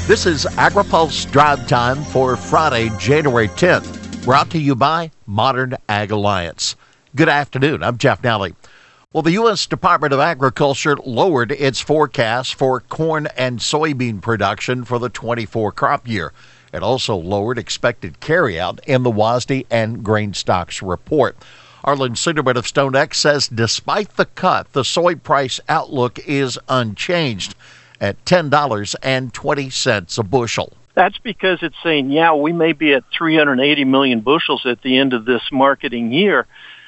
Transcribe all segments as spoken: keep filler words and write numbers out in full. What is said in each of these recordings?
This is AgriPulse Drive Time for Friday, January tenth, brought to you by Modern Ag Alliance. Good afternoon. I'm Jeff Nally. Well, the U S Department of Agriculture lowered its forecast for corn and soybean production for the twenty-four crop year. It also lowered expected carryout in the WASDE and grain stocks report. Arlen Suderman of StoneX says despite the cut, the soy price outlook is unchanged at ten dollars and twenty cents a bushel. That's because it's saying, yeah, we may be at three hundred eighty million bushels at the end of this marketing year,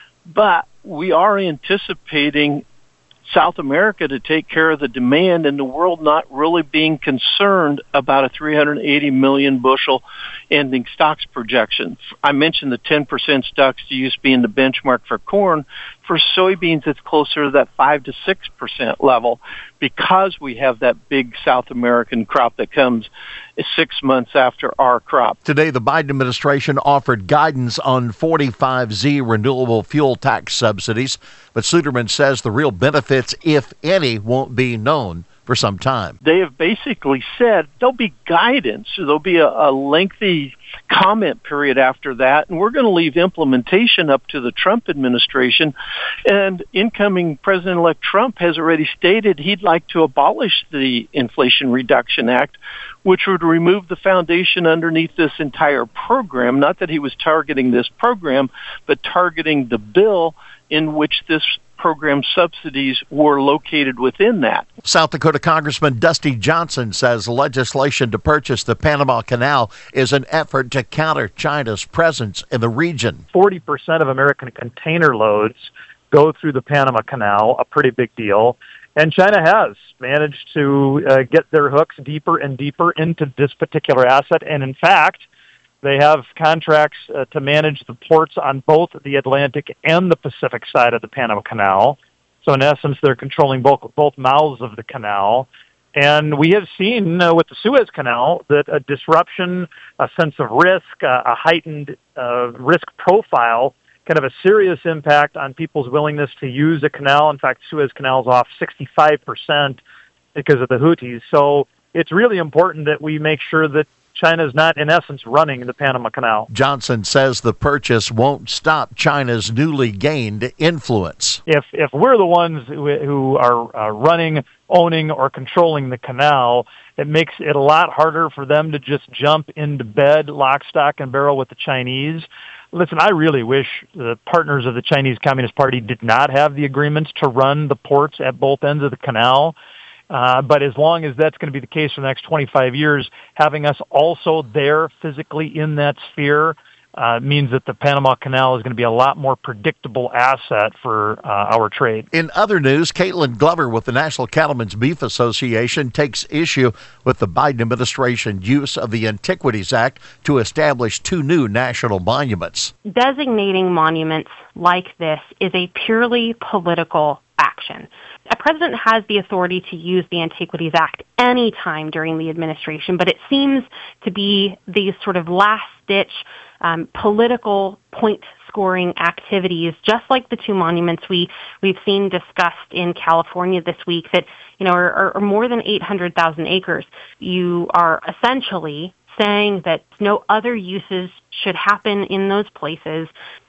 but we are anticipating South America to take care of the demand and the world not really being concerned about a three hundred eighty million bushel ending stocks projection. I mentioned the ten percent stocks to use being the benchmark for corn. For soybeans, it's closer to that five to six percent level because we have that big South American crop that comes six months after our crop. Today, the Biden administration offered guidance on forty-five Z renewable fuel tax subsidies, but Suderman says the real benefits, if any, won't be known for some time. They have basically said there'll be guidance. There'll be a, a lengthy comment period after that, and we're going to leave implementation up to the Trump administration. And incoming President-elect Trump has already stated he'd like to abolish the Inflation Reduction Act, which would remove the foundation underneath this entire program. Not that he was targeting this program, but targeting the bill in which this program subsidies were located within that. South Dakota Congressman Dusty Johnson says legislation to purchase the Panama Canal is an effort to counter China's presence in the region. forty percent of American container loads go through the Panama Canal, a pretty big deal. And China has managed to uh, get their hooks deeper and deeper into this particular asset. And in fact, they have contracts uh, to manage the ports on both the Atlantic and the Pacific side of the Panama Canal. So in essence, they're controlling both, both mouths of the canal. And we have seen uh, with the Suez Canal that a disruption, a sense of risk, uh, a heightened uh, risk profile, kind of a serious impact on people's willingness to use a canal. In fact, Suez Canal is off sixty-five percent because of the Houthis. So it's really important that we make sure that China's not, in essence, running the Panama Canal. Johnson says the purchase won't stop China's newly gained influence. If if we're the ones who, who are uh, running, owning, or controlling the canal, it makes it a lot harder for them to just jump into bed, lock, stock, and barrel with the Chinese. Listen, I really wish the partners of the Chinese Communist Party did not have the agreements to run the ports at both ends of the canal. Uh, but as long as that's going to be the case for the next twenty-five years, having us also there physically in that sphere uh, means that the Panama Canal is going to be a lot more predictable asset for uh, our trade. In other news, Caitlin Glover with the National Cattlemen's Beef Association takes issue with the Biden administration's use of the Antiquities Act to establish two new national monuments. Designating monuments like this is a purely political action. A president has the authority to use the Antiquities Act any time during the administration, but it seems to be these sort of last-ditch um, political point-scoring activities, just like the two monuments we, we've seen discussed in California this week that, you know, are, are more than eight hundred thousand acres. You are essentially saying that no other uses should happen in those places,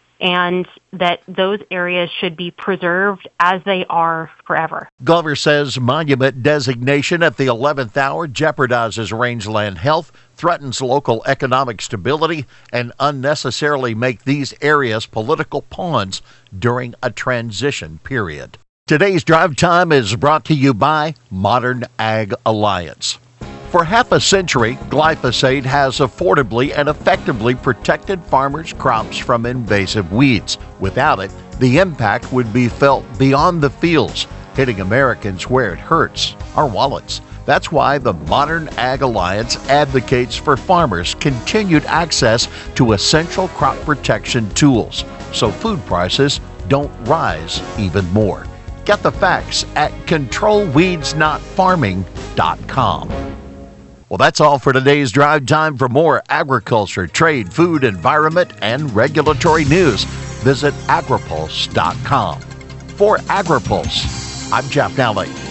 and that those areas should be preserved as they are forever. Glover says monument designation at the eleventh hour jeopardizes rangeland health, threatens local economic stability, and unnecessarily make these areas political pawns during a transition period. Today's Drive Time is brought to you by Modern Ag Alliance. For half a century, glyphosate has affordably and effectively protected farmers' crops from invasive weeds. Without it, the impact would be felt beyond the fields, hitting Americans where it hurts, our wallets. That's why the Modern Ag Alliance advocates for farmers' continued access to essential crop protection tools, so food prices don't rise even more. Get the facts at control weeds not farming dot com. Well, that's all for today's Drive Time. For more agriculture, trade, food, environment, and regulatory news, visit agripulse dot com. For AgriPulse, I'm Jeff Nally.